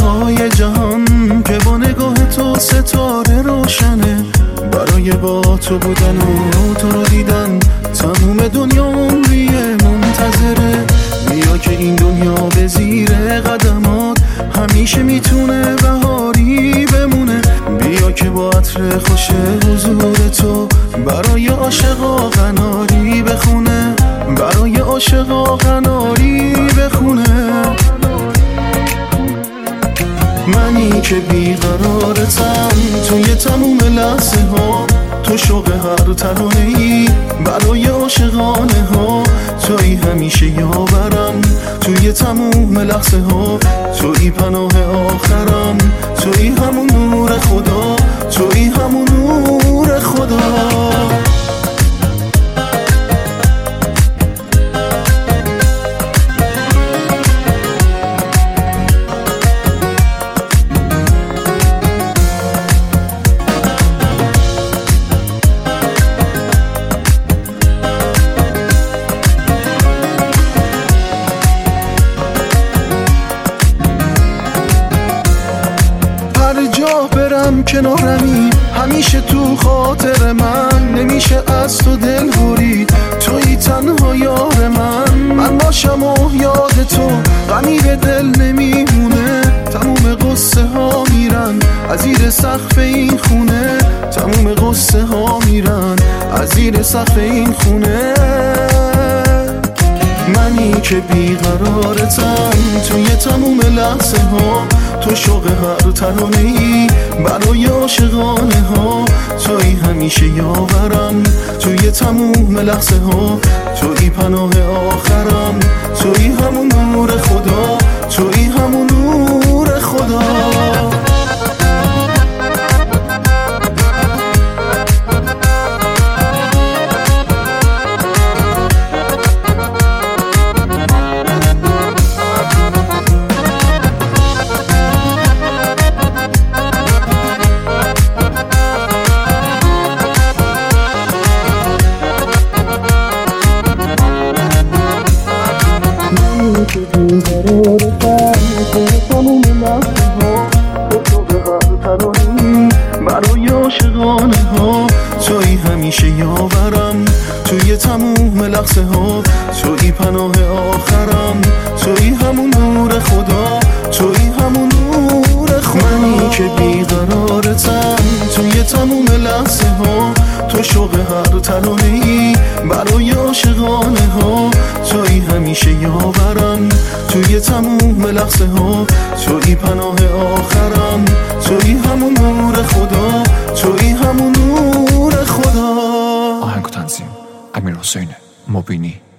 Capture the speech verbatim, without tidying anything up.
های جهان که با نگاه تو ستاره روشنه. برای با تو بودن و تو رو دیدن تموم دنیا عمریه منتظره. بیا که این دنیا به زیر قدمات همیشه میتونه بهاری بمونه. بیا که با عطر خوش حضور تو برای عاشقا قناری بخونه، برای عاشقا قناری بخونه. منی که بیقرارتم توی تموم لحظه ها، تو شوق هر ترانه‌ای برای عاشقانه ها. توی همیشه یاورم توی تموم لحظه ها، توی پناه آخرم، توی همون نور خدا، توی همون نور خدا. هر جا برم کنارمی، همیشه تو خاطر من. نمیشه از تو دل برید، توی تنها یار من. من باشم و یاد تو غمی به دل نمیمونه. تموم قصه ها میرن از زیر سقف این خونه، تموم قصه ها میرن از زیر سقف این خونه. منی که بیقرارتم توی تموم لحظه ها، تو شوق هر ترانه‌ای برای عاشقانه ها. توی همیشه یاورم توی تموم لحظه ها، توی پناه آخرم، توی همون نور خدا، توی همون نور خدا. برای عاشقانه ها، توی همیشه یاورم توی تموم لحظه ها، توی پناه آخرم، توی همون نور خدا، توی همون نور خدا. منی که بیقرارتم توی تموم لحظه ها، تو شوق هر ترانه‌ای برای عاشقانه ها. توی همیشه یاورم توی تموم لحظه ها، توی پناه آخرم، توی همون نور خدا، توی همون نور خدا. آهنگ و تنظیم امیرحسین مبینی.